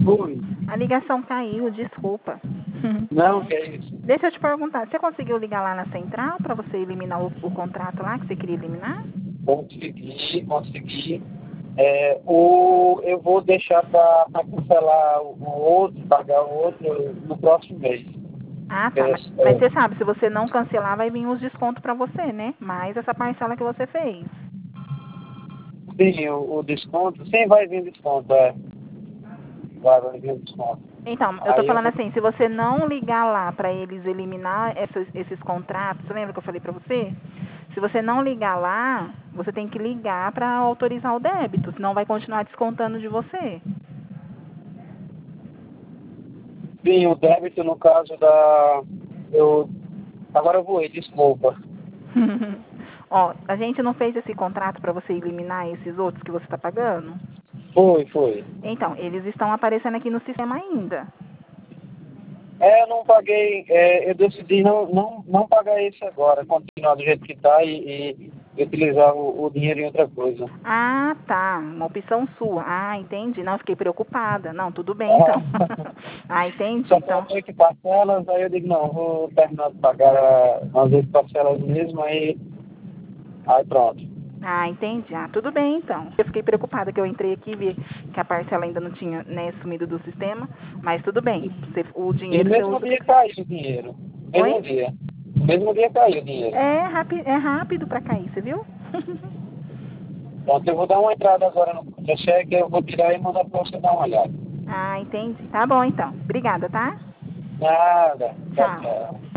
Fui. A ligação caiu, desculpa. Não, que é isso. Deixa eu te perguntar, você conseguiu ligar lá na central para você eliminar o contrato lá que você queria eliminar? Consegui. Eu vou deixar para cancelar o outro, pagar o outro no próximo mês. Ah, tá. Mas você sabe, se você não cancelar, vai vir os descontos para você, né? Mais essa parcela que você fez. Sim, o desconto, sim, vai vir desconto, vai vir desconto. Então, eu tô falando assim, se você não ligar lá para eles eliminar esses contratos, você lembra que eu falei para você? Se você não ligar lá, você tem que ligar para autorizar o débito, senão vai continuar descontando de você. Sim, o débito no caso agora eu voei, desculpa. Ó, a gente não fez esse contrato para você eliminar esses outros que você está pagando? Foi. Então, eles estão aparecendo aqui no sistema ainda. Eu não paguei, eu decidi não pagar esse agora, continuar do jeito que está e utilizar o dinheiro em outra coisa. Ah, tá. Uma opção sua. Ah, entendi. Não, fiquei preocupada. Não, tudo bem então. Ah, entendi. Só Então. faltou 8 parcelas, aí eu digo, não, vou terminar de pagar as 8 parcelas mesmo, aí pronto. Ah, entendi. Ah, tudo bem então. Eu fiquei preocupada que eu entrei aqui e vi que a parcela ainda não tinha, né, sumido do sistema, mas tudo bem. O E dinheiro você mesmo usa. dia caiu o dinheiro. Oi? Mesmo dia caiu o dinheiro. É rápido para cair, você viu? Pronto, eu vou dar uma entrada agora no contra-cheque, eu vou tirar e mandar para você dar uma olhada. Ah, entendi. Tá bom então. Obrigada, tá? Nada. Tchau, Tchau. tchau.